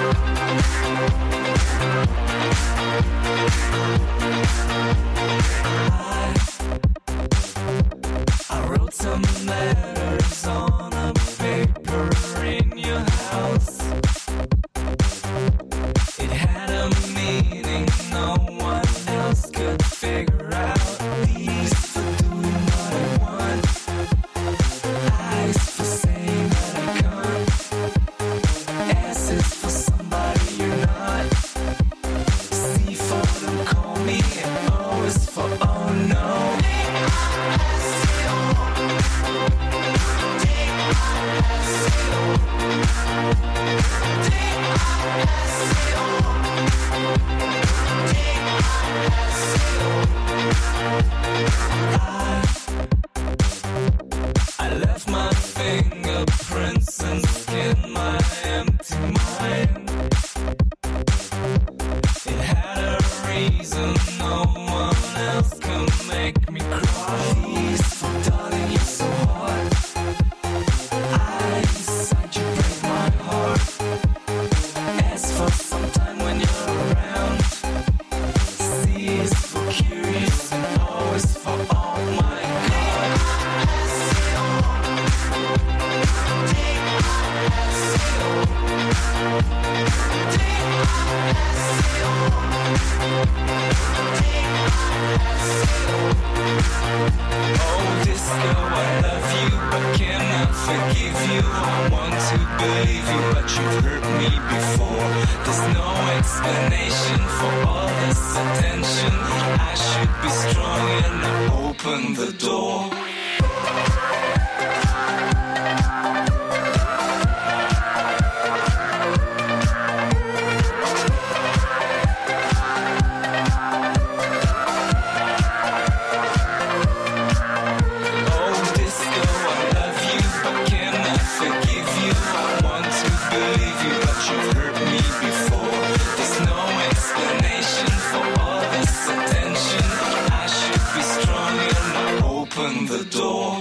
I wrote some letters on a paper in your house. It had a meaning no one else could figure out. These for doing what I want, I's for saying that I can't, S is for somebody you're not, C for don't call me, and O is for oh no. I left my fingerprints and skinned my empty mind. It had a reason no one else can make me cry. Please, for darling, you're so hard. I inside you break my heart. S for sometime when you're around. C is for curious and O is for oh my god. Oh, disco, I love you, but cannot forgive you. I want to believe you, but you've hurt me before. There's no explanation for all this attention. I should be strong and open the door. Oh, disco, I love you, but cannot forgive you. I want to believe you, but you've hurt me before. There's no explanation for all this attention. I should be strong and open the door.